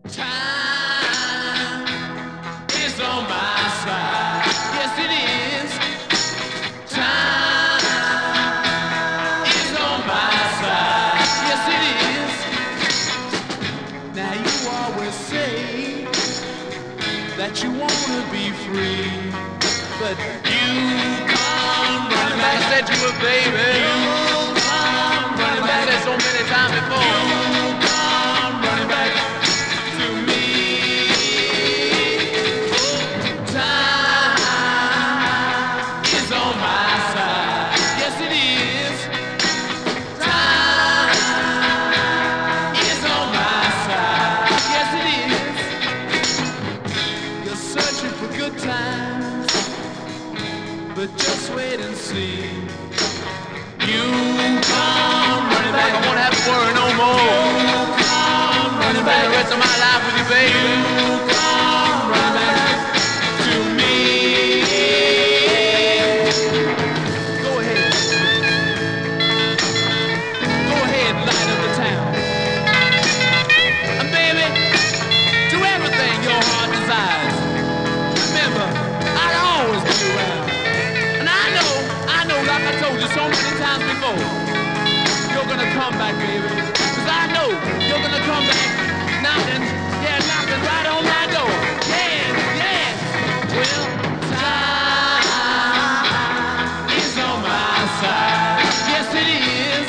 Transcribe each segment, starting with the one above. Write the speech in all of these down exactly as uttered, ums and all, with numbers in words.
Time is on my side. Yes, it is. Time is on my side. Yes, it is. Now you always say that you wanna be free, but you come running back. I said you were baby. You come running back. I said so many times before. You come running back to me. Time is on my side. Yes, it is. Time is on my side. Yes, it is. You're searching for good times, but just wait and see. You come running back. I won't have to worry no more. You come running back. The rest of my life with you, baby. You come running back to me. Go ahead. Go ahead and light up the town. And baby, do everything your heart desires. Remember, I'll always be around. And I know, I know, like I told you so many times before, you're gonna come back, baby. Cause I know you're gonna come back knocking, yeah, knocking right on my door. Yeah, yeah. Well, time is on my side. Yes, it is.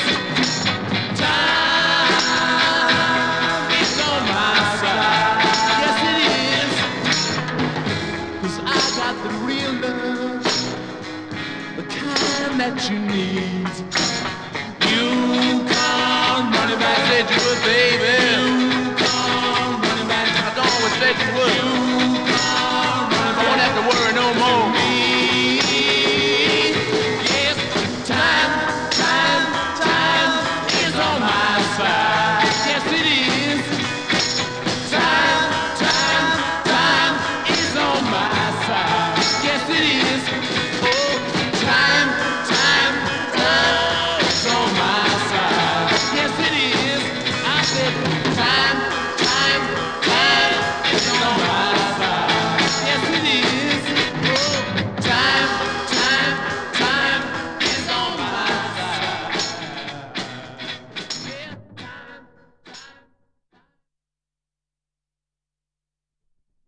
Time is on my side. Yes, it is. Cause I got the real love, the kind that you need. You come running back, said you would, baby. You come running back, I always said you would. You come running back, I won't have to worry no more. Yes, time, time, time is on my side. Yes, it is. Time, time, time is on my side. Yes, it is.